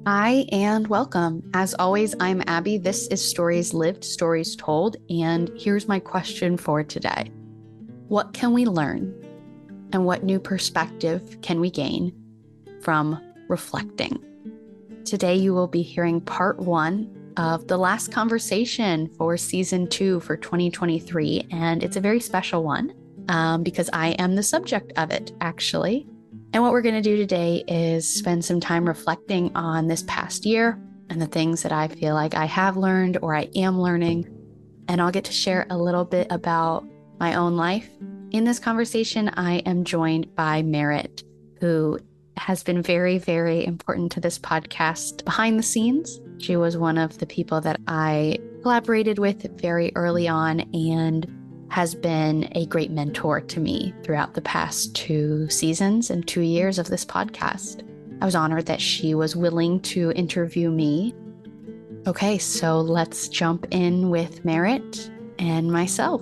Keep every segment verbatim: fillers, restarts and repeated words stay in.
Hi and welcome. As always, I'm Abby. This is Stories Lived, Stories Told, and here's my question for today. What can we learn and what new perspective can we gain from reflecting? Today, you will be hearing part one of the last conversation for season two for twenty twenty-three, and it's a very special one um, because I am the subject of it, actually. And what we're going to do today is spend some time reflecting on this past year and the things that I feel like I have learned or I am learning. And I'll get to share a little bit about my own life. In this conversation, I am joined by Merritt, who has been very, very important to this podcast behind the scenes. She was one of the people that I collaborated with very early on and has been a great mentor to me throughout the past two seasons and two years of this podcast. I was honored that she was willing to interview me. Okay, so let's jump in with Merritt and myself.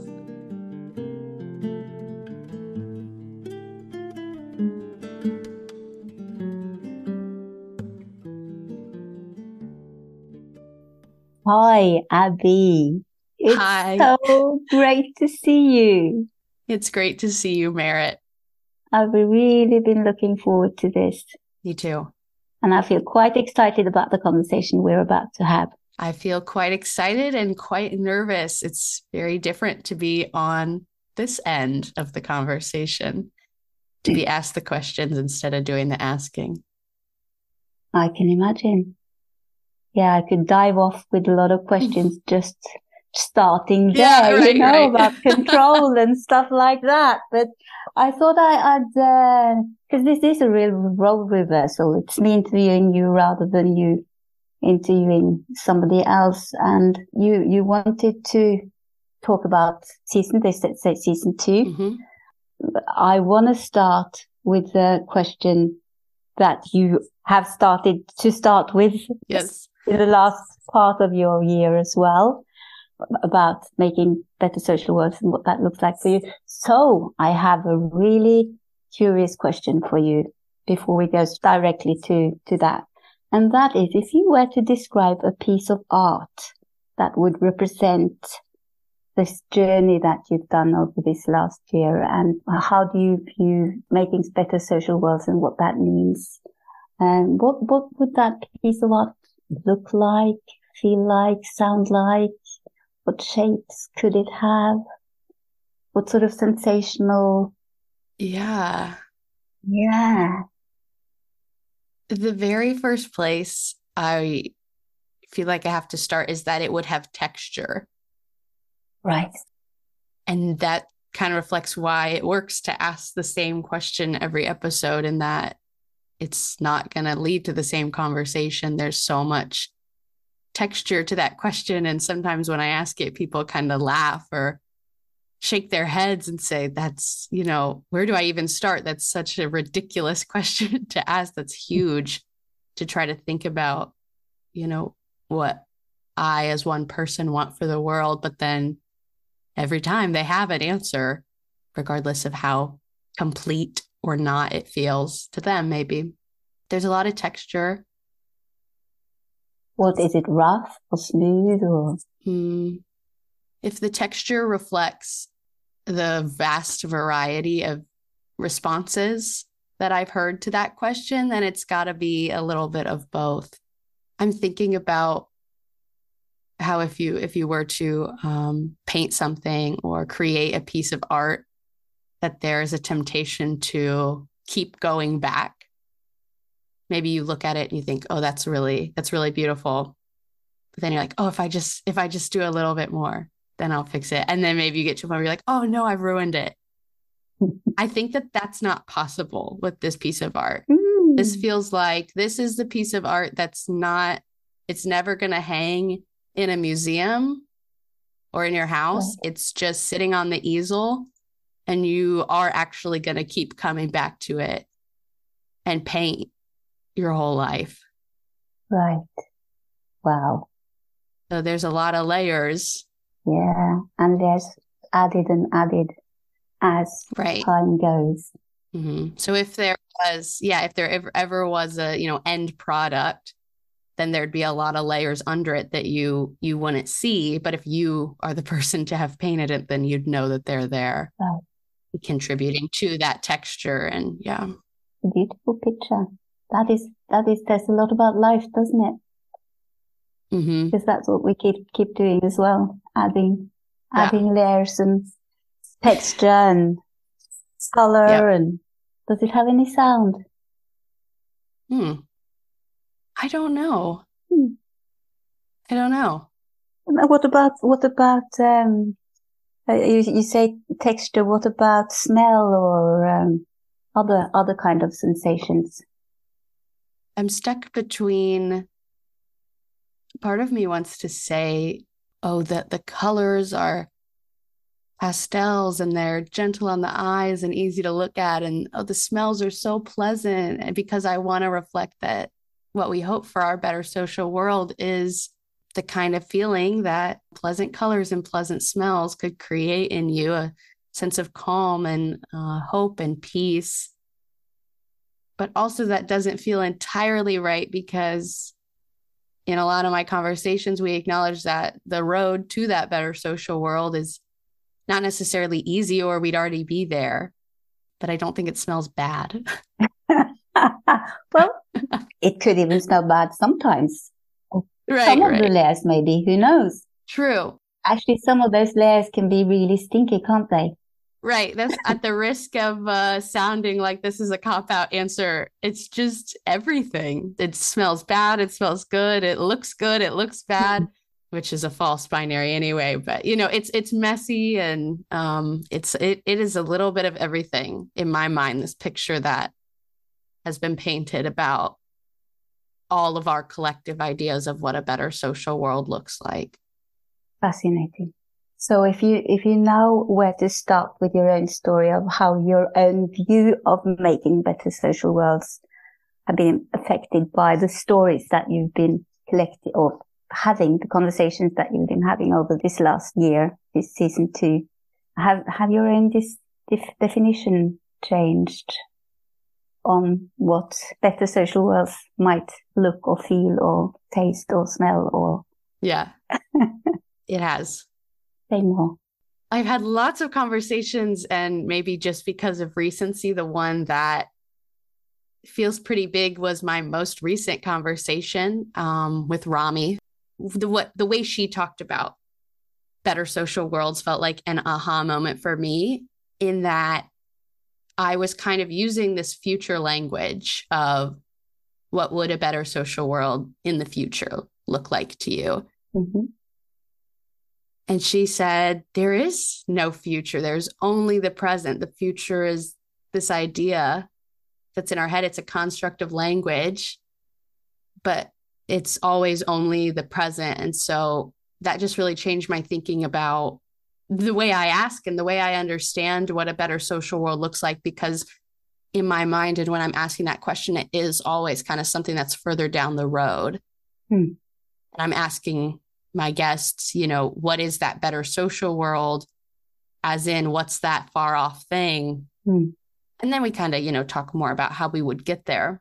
Hi, Abby. It's Hi. so great to see you. It's great to see you, Merritt. I've really been looking forward to this. Me too. And I feel quite excited about the conversation we're about to have. I feel quite excited and quite nervous. It's very different to be on this end of the conversation, to be asked the questions instead of doing the asking. I can imagine. Yeah, I could dive off with a lot of questions just starting there, yeah, right, you know, right. about control and stuff like that. But I thought I, I'd, because uh, this is a real role reversal. It's me interviewing you rather than you interviewing somebody else. And you, you wanted to talk about season, they said, say season two. Mm-hmm. I want to start with the question that you have started to start with. Yes. In the last part of your year as well, about making better social worlds and what that looks like for you. So I have a really curious question for you before we go directly to, to that. And that is, if you were to describe a piece of art that would represent this journey that you've done over this last year, and how do you view making better social worlds and what that means? And what, what would that piece of art look like, feel like, sound like? What shapes could it have? What sort of sensational? Yeah. Yeah. The very first place I feel like I have to start is that it would have texture. Right. And that kind of reflects why it works to ask the same question every episode, in that it's not going to lead to the same conversation. There's so much texture to that question. And sometimes when I ask it, people kind of laugh or shake their heads and say, that's, you know, where do I even start? That's such a ridiculous question to ask. That's huge to try to think about, you know, what I as one person want for the world. But then every time they have an answer, regardless of how complete or not it feels to them, maybe. There's a lot of texture. What is it, rough or smooth or? Hmm. If the texture reflects the vast variety of responses that I've heard to that question, then it's got to be a little bit of both. I'm thinking about how if you if you were to um, paint something or create a piece of art, that there's a temptation to keep going back. Maybe you look at it and you think, oh, that's really, that's really beautiful. But then you're like, oh, if I just, if I just do a little bit more, then I'll fix it. And then maybe you get to a point where you're like, oh no, I've ruined it. I think that that's not possible with this piece of art. Mm. This feels like this is the piece of art that's not, it's never going to hang in a museum or in your house. Right. It's just sitting on the easel, and you are actually going to keep coming back to it and paint your whole life. Right. Wow. So there's a lot of layers. Yeah. And there's added and added as right. time goes. Mm-hmm. So if there was, yeah, if there ever, ever was a, you know, end product, then there'd be a lot of layers under it that you you wouldn't see. But if you are the person to have painted it, then you'd know that they're there, Right. contributing to that texture. And yeah. A beautiful picture. That is, that is, says a lot about life, doesn't it? Mm-hmm. Because that's what we keep keep doing as well, adding Yeah. adding layers and texture and color. Yep. And does it have any sound? Hmm. I don't know. Hmm. I don't know. What about what about um? uh, You you say texture. What about smell or um, other other kind of sensations? I'm stuck between, part of me wants to say, oh, that the colors are pastels and they're gentle on the eyes and easy to look at. And oh, the smells are so pleasant. And because I want to reflect that what we hope for our better social world is the kind of feeling that pleasant colors and pleasant smells could create in you, a sense of calm and uh, hope and peace. But also that doesn't feel entirely right, because in a lot of my conversations, we acknowledge that the road to that better social world is not necessarily easy, or we'd already be there. But I don't think it smells bad. Well, it could even smell bad sometimes. Right, Some of right. the layers, maybe, who knows? True. Actually, some of those layers can be really stinky, can't they? Right. That's at the risk of uh, sounding like this is a cop-out answer. It's just everything. It smells bad. It smells good. It looks good. It looks bad, Mm. which is a false binary anyway. But, you know, it's it's messy, and um, it's it it is a little bit of everything in my mind, this picture that has been painted about all of our collective ideas of what a better social world looks like. Fascinating. So if you if you now were to start with your own story of how your own view of making better social worlds have been affected by the stories that you've been collecting or having, the conversations that you've been having over this last year, this season two, have have your own dis, def, definition changed on what better social worlds might look or feel or taste or smell or Yeah, it has. say more? I've had lots of conversations, and maybe just because of recency, the one that feels pretty big was my most recent conversation um, with Rami. The, what, the way she talked about better social worlds felt like an aha moment for me, in that I was kind of using this future language of what would a better social world in the future look like to you. Mm-hmm. And she said, there is no future. There's only the present. The future is this idea that's in our head. It's a construct of language, but it's always only the present. And so that just really changed my thinking about the way I ask and the way I understand what a better social world looks like, because in my mind, and when I'm asking that question, it is always kind of something that's further down the road. Hmm. And I'm asking my guests, you know, what is that better social world? As in, what's that far off thing? Hmm. And then we kind of, you know, talk more about how we would get there.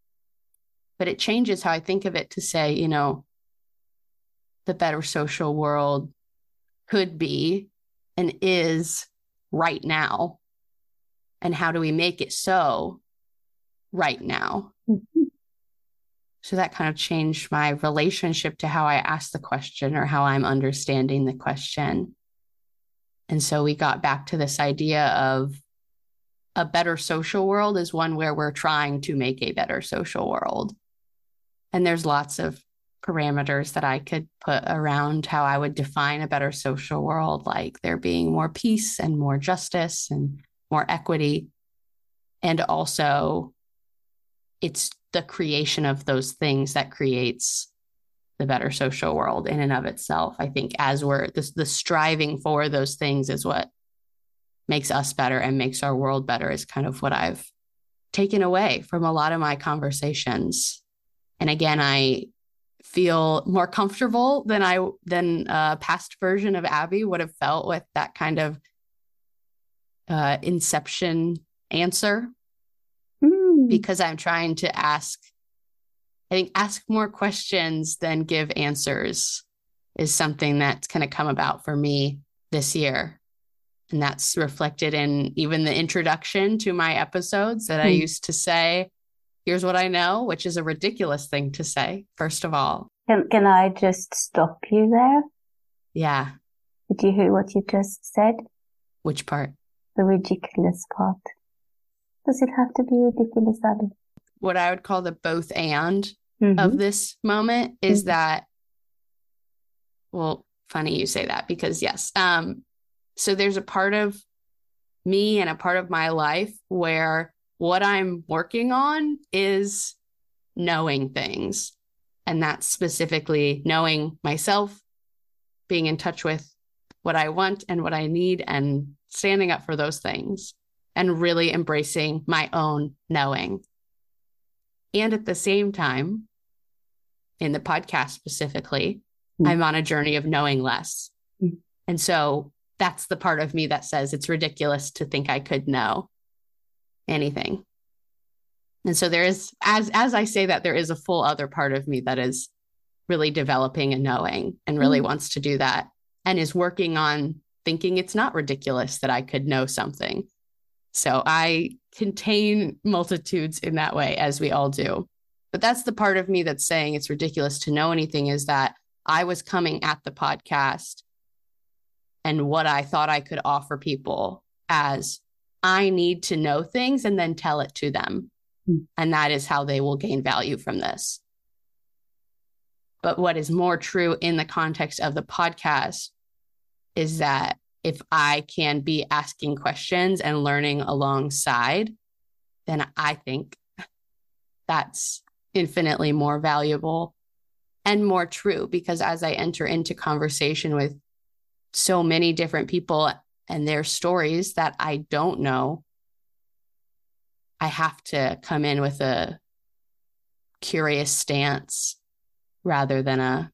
But it changes how I think of it to say, you know, the better social world could be and is right now. And how do we make it so right now? Mm-hmm. So that kind of changed my relationship to how I ask the question, or how I'm understanding the question. And so we got back to this idea of a better social world is one where we're trying to make a better social world. And there's lots of parameters that I could put around how I would define a better social world, like there being more peace and more justice and more equity. And also, it's the creation of those things that creates the better social world in and of itself. I think as we're this, the striving for those things is what makes us better and makes our world better, is kind of what I've taken away from a lot of my conversations. And again, I feel more comfortable than I than a past version of Abby would have felt with that kind of uh, inception answer, Mm. because I'm trying to ask I think ask more questions than give answers is something that's kind of come about for me this year. And that's reflected in even the introduction to my episodes that mm. I used to say, here's what I know, which is a ridiculous thing to say, first of all. Can, can I just stop you there? Yeah. Did you hear what you just said? Which part? The ridiculous part. Does it have to be ridiculous, Abby? What I would call the both and mm-hmm. of this moment is mm-hmm. that, well, funny you say that because yes. Um, so there's a part of me and a part of my life where what I'm working on is knowing things. And that's specifically knowing myself, being in touch with what I want and what I need and standing up for those things and really embracing my own knowing. And at the same time, in the podcast specifically, mm. I'm on a journey of knowing less. Mm. And so that's the part of me that says it's ridiculous to think I could know anything. And so there is, as, as I say that, there is a full other part of me that is really developing and knowing and really mm. wants to do that and is working on thinking it's not ridiculous that I could know something. So I contain multitudes in that way, as we all do. But that's the part of me that's saying it's ridiculous to know anything, is that I was coming at the podcast and what I thought I could offer people as I need to know things and then tell it to them. Mm. And that is how they will gain value from this. But what is more true in the context of the podcast is that if I can be asking questions and learning alongside, then I think that's infinitely more valuable and more true, because as I enter into conversation with so many different people and their stories that I don't know, I have to come in with a curious stance rather than a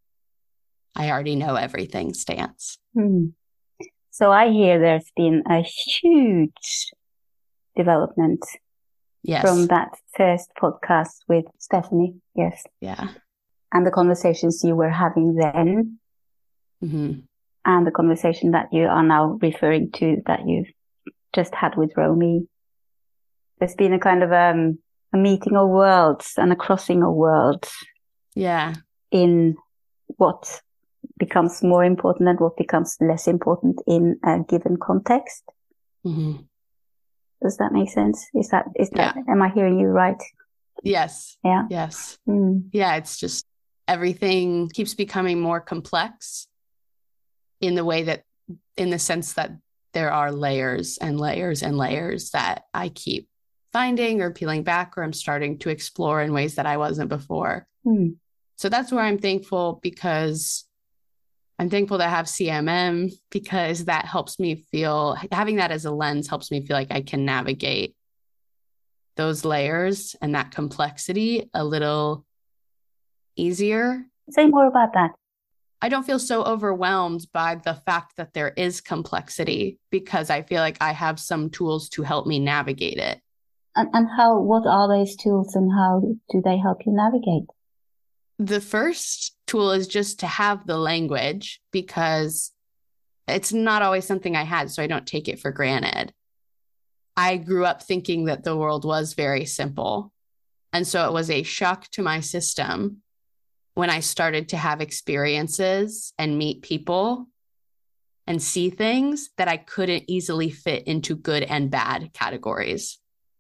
I already know everything stance. Hmm. So I hear there's been a huge development yes. from that first podcast with Stephanie. Yes. Yeah. And the conversations you were having then mm-hmm. and the conversation that you are now referring to that you've just had with Romy. There's been a kind of um, a meeting of worlds and a crossing of worlds. Yeah. In what becomes more important and what becomes less important in a given context. Mm-hmm. Does that make sense? Is that, is that, yeah. am I hearing you right? Yes. Yeah. Yes. Mm. Yeah. It's just everything keeps becoming more complex in the way that, in the sense that there are layers and layers and layers that I keep finding or peeling back, or I'm starting to explore in ways that I wasn't before. Mm. So that's where I'm thankful, because I'm thankful to have C M M, because that helps me feel, having that as a lens helps me feel like I can navigate those layers and that complexity a little easier. Say more about that. I don't feel so overwhelmed by the fact that there is complexity, because I feel like I have some tools to help me navigate it. And, and how, what are those tools and how do they help you navigate? The first tool is just to have the language, because it's not always something I had, so I don't take it for granted. I grew up thinking that the world was very simple. And so it was a shock to my system when I started to have experiences and meet people and see things that I couldn't easily fit into good and bad categories.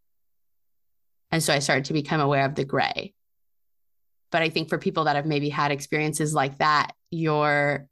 And so I started to become aware of the gray. But I think for people that have maybe had experiences like that, your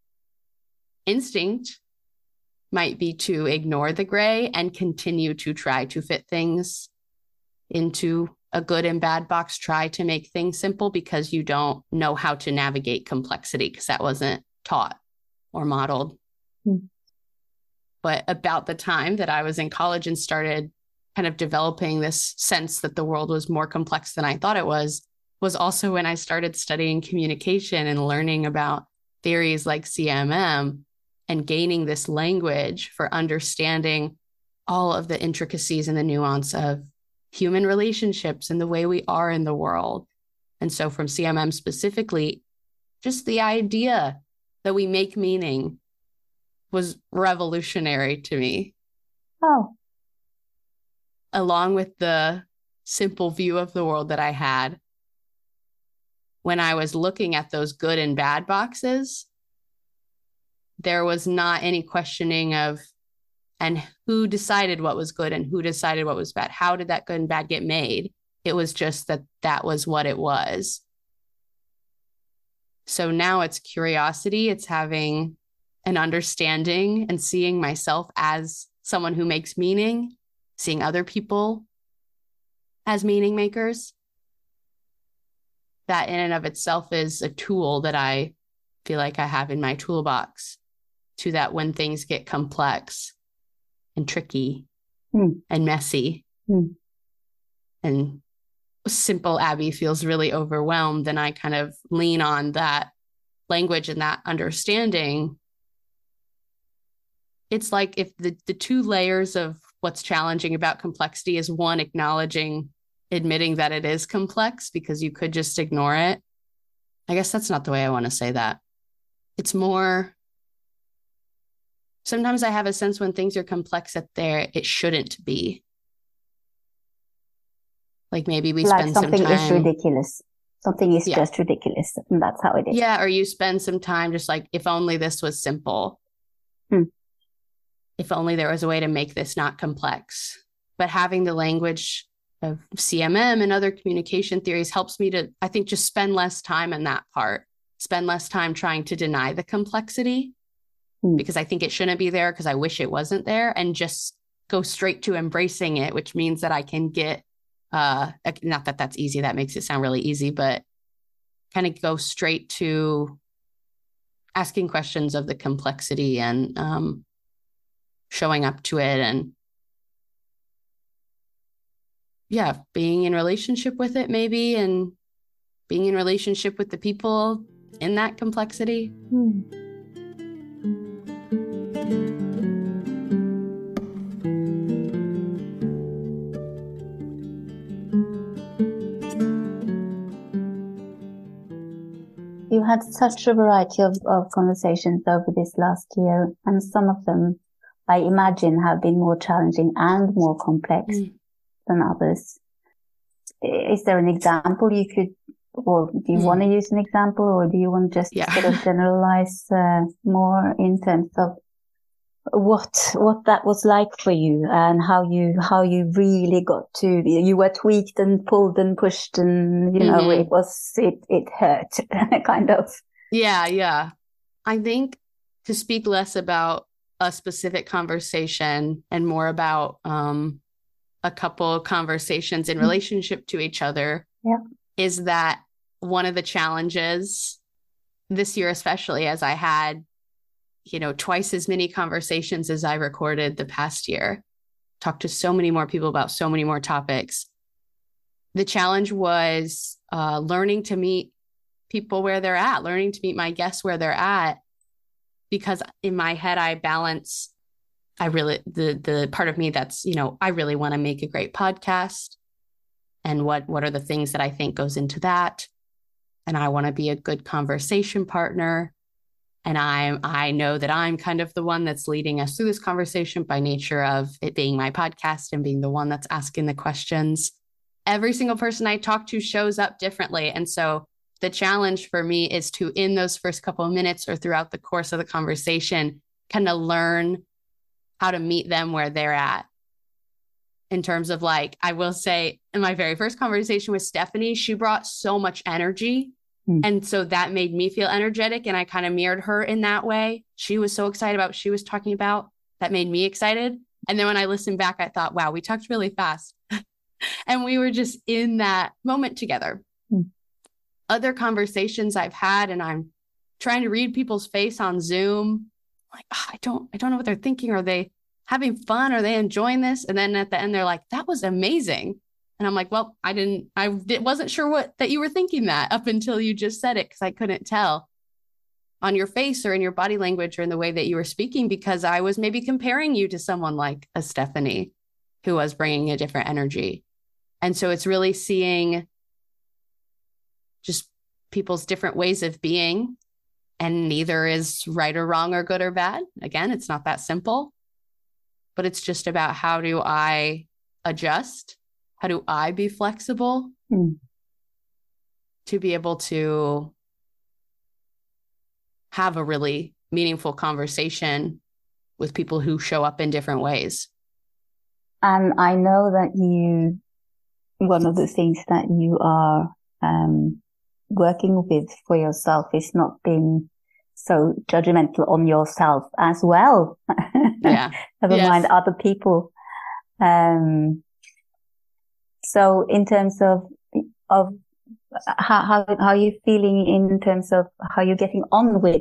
instinct might be to ignore the gray and continue to try to fit things into a good and bad box, try to make things simple because you don't know how to navigate complexity, because that wasn't taught or modeled. Mm. But about the time that I was in college and started kind of developing this sense that the world was more complex than I thought it was, was also when I started studying communication and learning about theories like C M M and gaining this language for understanding all of the intricacies and the nuance of human relationships and the way we are in the world And so from C M M specifically, just the idea that we make meaning was revolutionary to me. Oh. Along with the simple view of the world that I had when I was looking at those good and bad boxes, there was not any questioning of, and who decided what was good and who decided what was bad? How did that good and bad get made? It was just that that was what it was. So now it's curiosity. It's having an understanding and seeing myself as someone who makes meaning, seeing other people as meaning makers. That in and of itself is a tool that I feel like I have in my toolbox, to that when things get complex and tricky mm. and messy mm. and simple Abby feels really overwhelmed, then I kind of lean on that language and that understanding. It's like if the, the two layers of what's challenging about complexity is, one, acknowledging, admitting that it is complex because you could just ignore it. I guess that's not the way I want to say that. It's more, sometimes I have a sense when things are complex that there it shouldn't be. Like maybe we like spend some time. Something is ridiculous. Something is yeah. just ridiculous. And that's how it is. Yeah. Or you spend some time just like, if only this was simple. Hmm. If only there was a way to make this not complex. But having the language of C M M and other communication theories helps me to, I think, just spend less time in that part, spend less time trying to deny the complexity hmm. because I think it shouldn't be there because I wish it wasn't there, and just go straight to embracing it, which means that I can get Uh, not that that's easy. That makes it sound really easy, but kind of go straight to asking questions of the complexity and um, showing up to it, and yeah, being in relationship with it maybe, and being in relationship with the people in that complexity. Hmm. You had such a variety of, of conversations over this last year, and some of them, I imagine, have been more challenging and more complex mm. than others. Is there an example you could, or do you mm. want to use an example, or do you want to just yeah. sort of generalize uh, more in terms of what what that was like for you, and how you how you really got to, you were tweaked and pulled and pushed, and you know mm-hmm. it was it it hurt kind of. Yeah, yeah. I think to speak less about a specific conversation and more about um, a couple conversations in relationship to each other. Yeah, is that one of the challenges this year, especially as I had, you know, twice as many conversations as I recorded the past year, talked to so many more people about so many more topics. The challenge was uh, learning to meet people where they're at, learning to meet my guests where they're at, because in my head, I balance, I really, the the part of me that's, you know, I really want to make a great podcast. And what, what are the things that I think goes into that? And I want to be a good conversation partner. And I I know that I'm kind of the one that's leading us through this conversation by nature of it being my podcast and being the one that's asking the questions. Every single person I talk to shows up differently. And so the challenge for me is to, in those first couple of minutes or throughout the course of the conversation, kind of learn how to meet them where they're at. In terms of, like, I will say in my very first conversation with Stephanie, she brought so much energy. And so that made me feel energetic, and I kind of mirrored her in that way. She was so excited about what she was talking about. That made me excited. And then when I listened back, I thought, wow, we talked really fast. And we were just in that moment together. Mm. Other conversations I've had, and I'm trying to read people's face on Zoom. Like, oh, I don't, I don't know what they're thinking. Are they having fun? Are they enjoying this? And then at the end, they're like, that was amazing. And I'm like, well, I didn't, I wasn't sure what, that you were thinking that up until you just said it, because I couldn't tell on your face or in your body language or in the way that you were speaking, because I was maybe comparing you to someone like a Stephanie who was bringing a different energy. And so it's really seeing just people's different ways of being. And neither is right or wrong or good or bad. Again, it's not that simple, but it's just about how do I adjust? How do I be flexible mm. to be able to have a really meaningful conversation with people who show up in different ways? And I know that you, one of the things that you are um, working with for yourself is not being so judgmental on yourself as well. Yeah. Never Yes. mind other people. Um, so in terms of, of how, how, how are you feeling in terms of how you're getting on with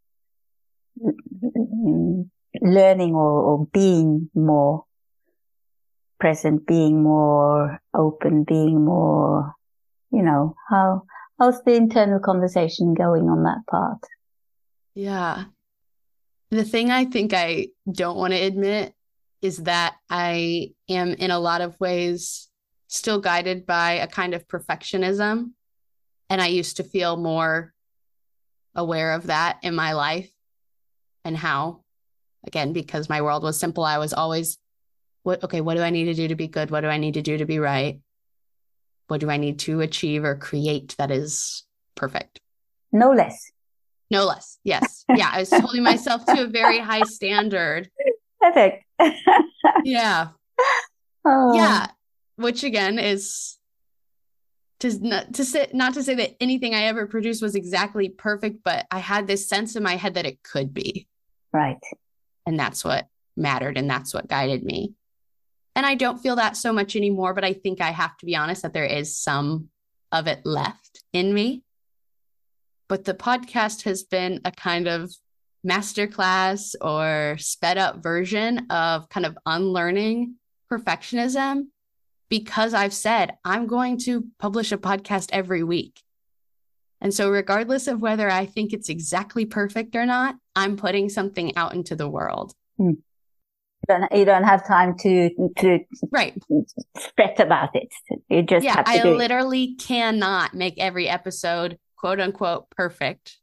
learning or, or being more present, being more open, being more, you know, how, how's the internal conversation going on that part? Yeah. The thing I think I don't want to admit is that I am in a lot of ways still guided by a kind of perfectionism. And I used to feel more aware of that in my life and how, again, because my world was simple, I was always, what, okay, what do I need to do to be good? What do I need to do to be right? What do I need to achieve or create that is perfect? No less. No less. Yes. Yeah. I was holding myself to a very high standard. Perfect. Yeah. Oh. Yeah. Which again is to not to say, not to say that anything I ever produced was exactly perfect, but I had this sense in my head that it could be. Right. And that's what mattered. And that's what guided me. And I don't feel that so much anymore, but I think I have to be honest that there is some of it left in me. But the podcast has been a kind of masterclass or sped up version of kind of unlearning perfectionism, because I've said I'm going to publish a podcast every week. And so regardless of whether I think it's exactly perfect or not, I'm putting something out into the world. Hmm. You don't, you don't have time to, to right. fret about it. You just yeah, have to I do literally it. cannot make every episode quote unquote perfect,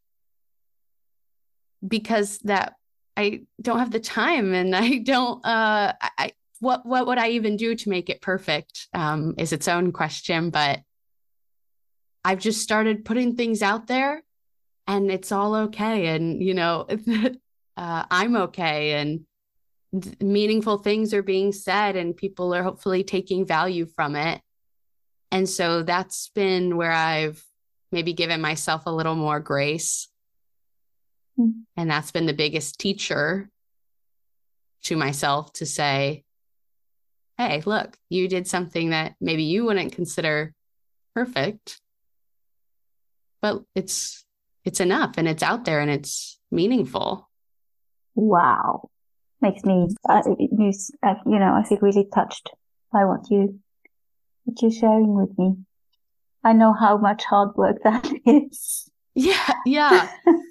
because that I don't have the time, and I don't, uh, I, what, what would I even do to make it perfect, um, is its own question, but I've just started putting things out there and it's all okay. And, you know, uh, I'm okay, and th- meaningful things are being said and people are hopefully taking value from it. And so that's been where I've maybe given myself a little more grace. Mm-hmm. And that's been the biggest teacher to myself, to say, hey, look, you did something that maybe you wouldn't consider perfect, but it's, it's enough and it's out there and it's meaningful. Wow. Makes me, uh, you, uh, you know, I feel really touched by what you, what you're sharing with me. I know how much hard work that is. Yeah, yeah.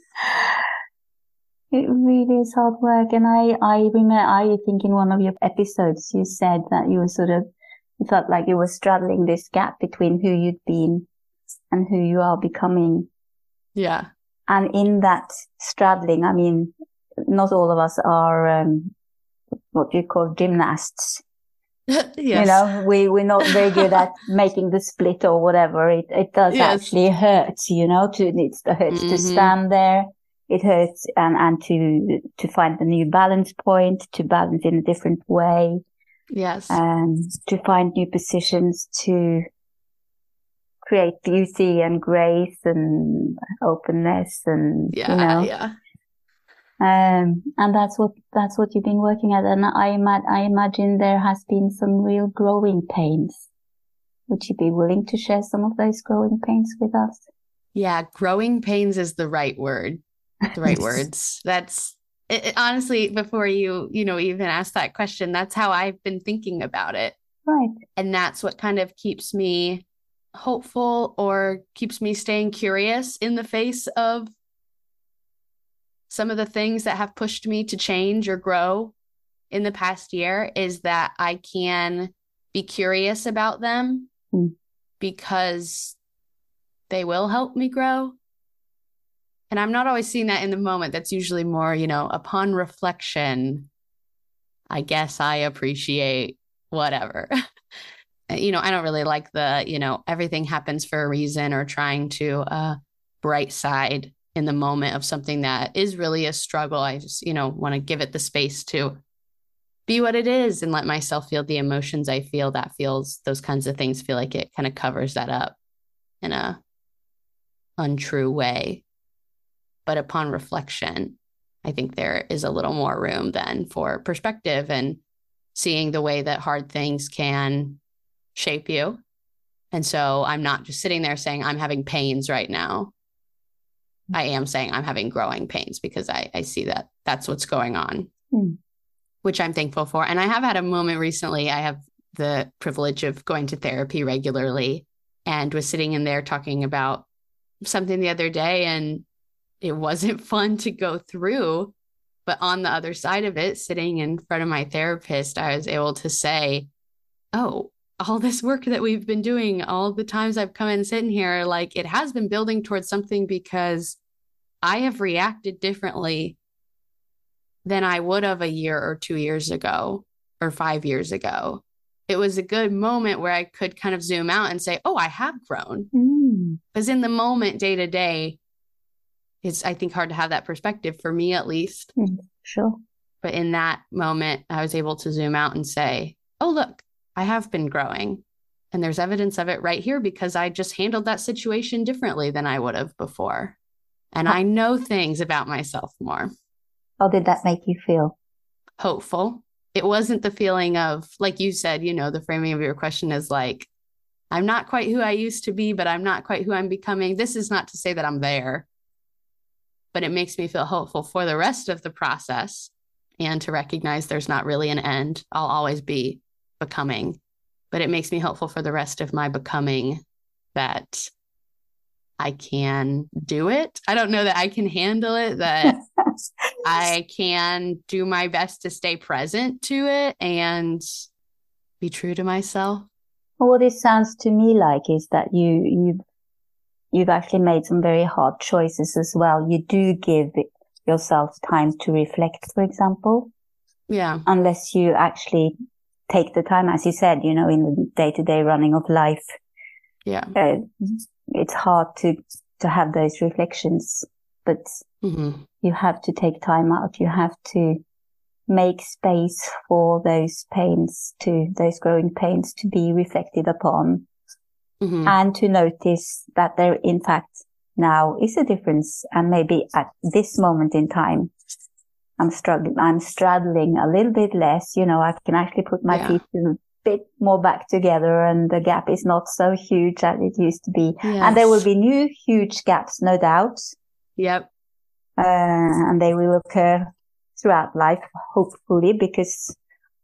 It really is hard work. And I, I remember, I think in one of your episodes, you said that you were sort of, you felt like you were straddling this gap between who you'd been and who you are becoming. Yeah. And in that straddling, I mean, not all of us are, um, what you call gymnasts. Yes. You know, we, we're not very good at making the split or whatever. It, it does yes. actually hurt, you know, to, it hurts mm-hmm. to stand there. It hurts and, and to, to find the new balance point, to balance in a different way. Yes. And to find new positions, to create beauty and grace and openness and, yeah, you know. Yeah. Um, and that's what, that's what you've been working at. And I, ima- I imagine there has been some real growing pains. Would you be willing to share some of those growing pains with us? Yeah. Growing pains is the right word. The right words. That's it, it, honestly, before you, you know, even ask that question, that's how I've been thinking about it. Right. And that's what kind of keeps me hopeful or keeps me staying curious in the face of some of the things that have pushed me to change or grow in the past year, is that I can be curious about them mm. because they will help me grow. And I'm not always seeing that in the moment. That's usually more, you know, upon reflection, I guess I appreciate whatever. You know, I don't really like the, you know, everything happens for a reason, or trying to uh, bright side in the moment of something that is really a struggle. I just, you know, want to give it the space to be what it is and let myself feel the emotions I feel. That feels, those kinds of things feel like it kind of covers that up in a untrue way. But upon reflection, I think there is a little more room then for perspective and seeing the way that hard things can shape you. And so I'm not just sitting there saying I'm having pains right now. I am saying I'm having growing pains, because I, I see that that's what's going on, mm. which I'm thankful for. And I have had a moment recently. I have the privilege of going to therapy regularly, and was sitting in there talking about something the other day, and it wasn't fun to go through. But on the other side of it, sitting in front of my therapist, I was able to say, oh, all this work that we've been doing, all the times I've come and sitting here, like, it has been building towards something, because I have reacted differently than I would have a year or two years ago or five years ago. It was a good moment where I could kind of zoom out and say, oh, I have grown. Because mm. in the moment, day to day, it's, I think, hard to have that perspective, for me at least. Mm, sure. But in that moment, I was able to zoom out and say, oh, look, I have been growing. And there's evidence of it right here, because I just handled that situation differently than I would have before. And I know things about myself more. How did that make you feel? Hopeful. It wasn't the feeling of, like you said, you know, the framing of your question is like, I'm not quite who I used to be, but I'm not quite who I'm becoming. This is not to say that I'm there, but it makes me feel hopeful for the rest of the process, and to recognize there's not really an end. I'll always be becoming, but it makes me hopeful for the rest of my becoming, that I can do it. I don't know that I can handle it, that I can do my best to stay present to it and be true to myself. Well, what it sounds to me like is that you, you've, you've actually made some very hard choices as well. You do give yourself time to reflect, for example. Yeah. Unless you actually take the time, as you said, you know, in the day-to-day running of life. Yeah. Uh, it's hard to, to have those reflections, but mm-hmm. you have to take time out. You have to make space for those pains to, those growing pains to be reflected upon, mm-hmm. and to notice that there, in fact, now is a difference. And maybe at this moment in time, I'm struggling, I'm straddling a little bit less, you know, I can actually put my yeah. feet a bit more back together, and the gap is not so huge as it used to be. Yes. And there will be new huge gaps, no doubt. Yep. Uh, and they will occur throughout life, hopefully, because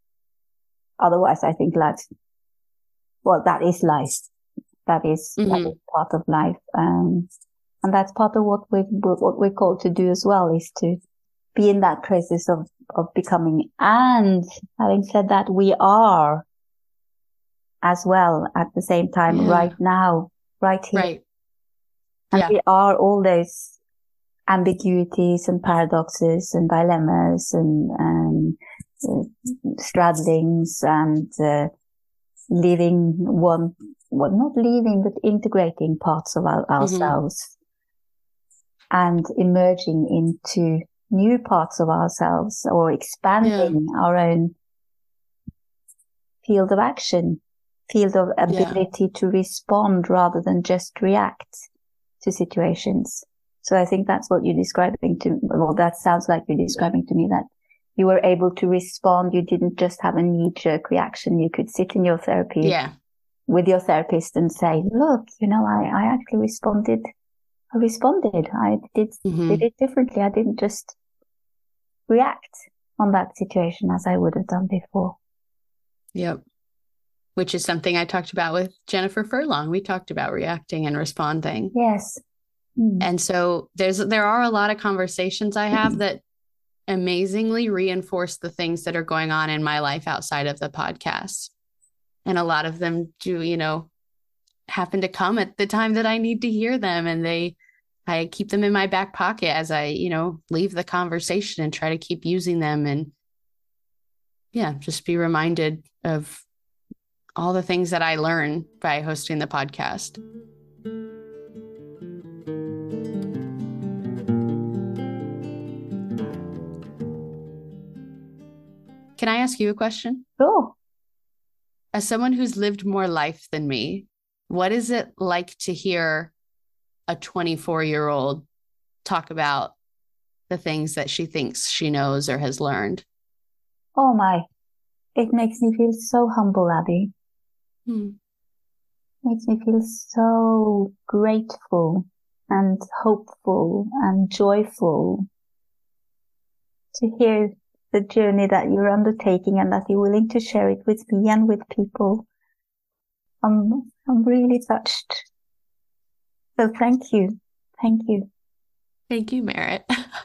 otherwise I think life, well, that is life. That is, mm-hmm. that is part of life. Um, and that's part of what we, what we're called to do as well, is to be in that process of, of becoming. And having said that, we are as well at the same time, yeah. right now, right here. Right. And yeah. we are all those ambiguities and paradoxes and dilemmas and, and uh, straddlings and uh, leaving one, well, not leaving, but integrating parts of our, ourselves mm-hmm. and emerging into new parts of ourselves, or expanding yeah. our own field of action, field of ability yeah. to respond rather than just react to situations. So I think that's what you're describing to, well, that sounds like you're describing to me, that you were able to respond. You didn't just have a knee-jerk reaction. You could sit in your therapy yeah. with your therapist and say, look, you know, I, I actually responded. I responded. I did, mm-hmm. did it differently. I didn't just react on that situation as I would have done before. Yep. Which is something I talked about with Jennifer Furlong. We talked about reacting and responding. Yes. Mm. And so there's, there are a lot of conversations I have mm. that amazingly reinforce the things that are going on in my life outside of the podcast. And a lot of them do, you know, happen to come at the time that I need to hear them. And they, I keep them in my back pocket as I, you know, leave the conversation and try to keep using them. And yeah, just be reminded of all the things that I learn by hosting the podcast. Can I ask you a question? Sure. As someone who's lived more life than me, what is it like to hear a twenty-four-year-old talk about the things that she thinks she knows or has learned? Oh my, it makes me feel so humble, Abby. Hmm. Makes me feel so grateful and hopeful and joyful to hear the journey that you're undertaking and that you're willing to share it with me and with people. I'm, I'm really touched. So thank you. Thank you. Thank you, Merritt.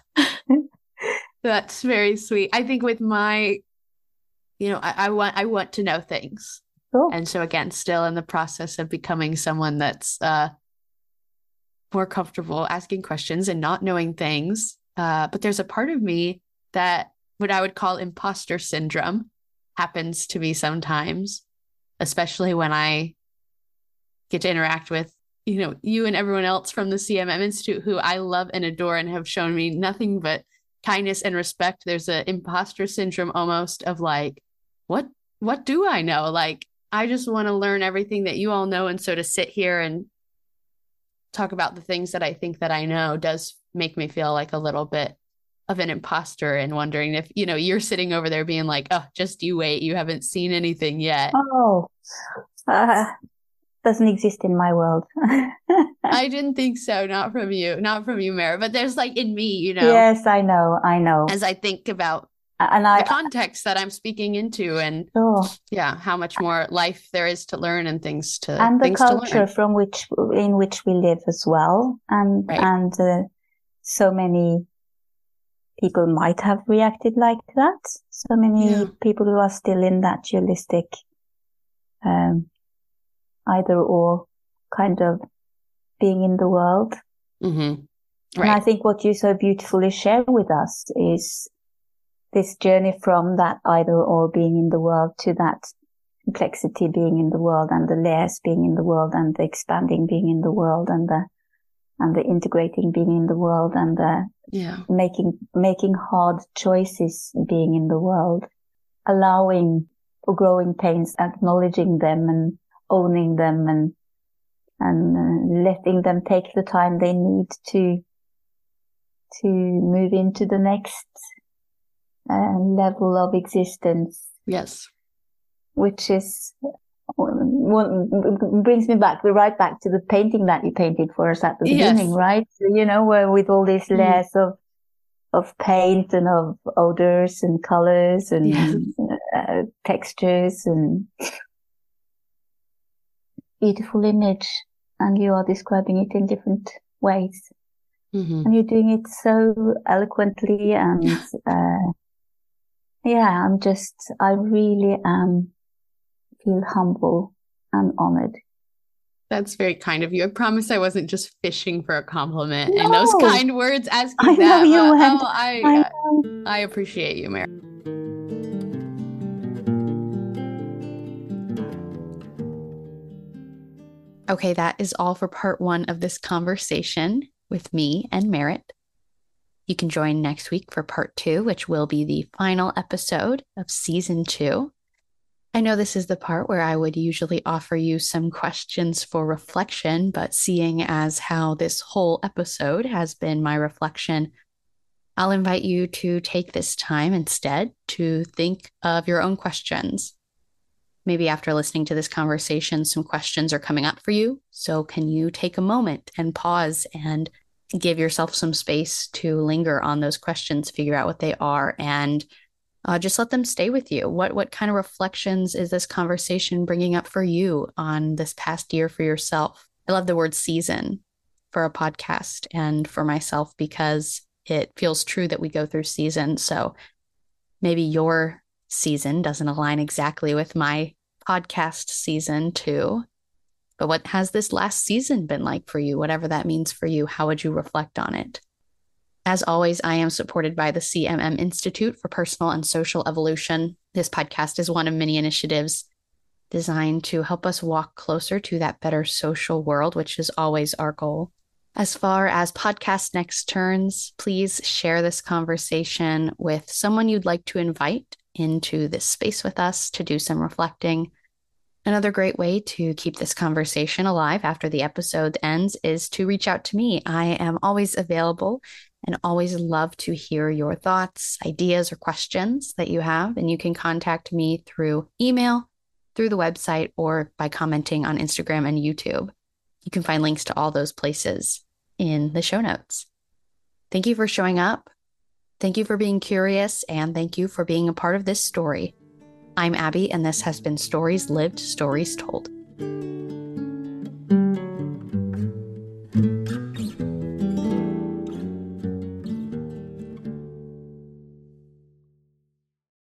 That's very sweet. I think with my, you know, I, I want, I want to know things. Cool. And so again, still in the process of becoming someone that's uh, more comfortable asking questions and not knowing things. Uh, but there's a part of me that what I would call imposter syndrome happens to me sometimes, especially when I get to interact with, you know, you and everyone else from the C M M Institute who I love and adore and have shown me nothing but kindness and respect. There's an imposter syndrome almost of like, what, what do I know? Like, I just want to learn everything that you all know. And so to sit here and talk about the things that I think that I know does make me feel like a little bit of an imposter and wondering if, you know, you're sitting over there being like, oh, just you wait. You haven't seen anything yet. Oh, uh, doesn't exist in my world. I didn't think so. Not from you, not from you, Mara, but there's like in me, you know. Yes, I know. I know. As I think about and I, the context that I'm speaking into and sure. yeah, how much more life there is to learn and things to and the things culture from which in which we live as well. And, right. and uh, so many people might have reacted like that. So many yeah. people who are still in that dualistic, um, either or kind of being in the world. Mm-hmm. Right. And I think what you so beautifully share with us is this journey from that either or being in the world to that complexity being in the world and the layers being in the world and the expanding being in the world and the and the integrating being in the world and the yeah. making making hard choices being in the world, allowing for growing pains, acknowledging them and owning them and and uh, letting them take the time they need to to move into the next uh, level of existence. Yes. Which is what brings me back, right back to the painting that you painted for us at the beginning, yes. right? So, you know, where with all these layers mm. of of paint and of odors and colors and yes. uh, textures and beautiful image, and you are describing it in different ways, mm-hmm. and you're doing it so eloquently and uh, yeah, I'm just, I really am. Feel humble and honored. That's very kind of you. I promise I wasn't just fishing for a compliment no. and those kind words asking I that. Know you but, went. Oh, I, I, know. I appreciate you, Mary. Okay, that is all for part one of this conversation with me and Merritt. You can join next week for part two, which will be the final episode of season two. I know this is the part where I would usually offer you some questions for reflection, but seeing as how this whole episode has been my reflection, I'll invite you to take this time instead to think of your own questions. Maybe after listening to this conversation, some questions are coming up for you. So can you take a moment and pause and give yourself some space to linger on those questions, figure out what they are, and Uh, just let them stay with you. What what kind of reflections is this conversation bringing up for you on this past year for yourself? I love the word season for a podcast and for myself because it feels true that we go through seasons. So maybe your season doesn't align exactly with my podcast season too. But what has this last season been like for you? Whatever that means for you, how would you reflect on it? As always, I am supported by the C M M Institute for Personal and Social Evolution. This podcast is one of many initiatives designed to help us walk closer to that better social world, which is always our goal. As far as podcast next turns, please share this conversation with someone you'd like to invite into this space with us to do some reflecting. Another great way to keep this conversation alive after the episode ends is to reach out to me. I am always available and always love to hear your thoughts, ideas, or questions that you have. And you can contact me through email, through the website, or by commenting on Instagram and YouTube. You can find links to all those places in the show notes. Thank you for showing up. Thank you for being curious, and thank you for being a part of this story. I'm Abby, and this has been Stories Lived, Stories Told.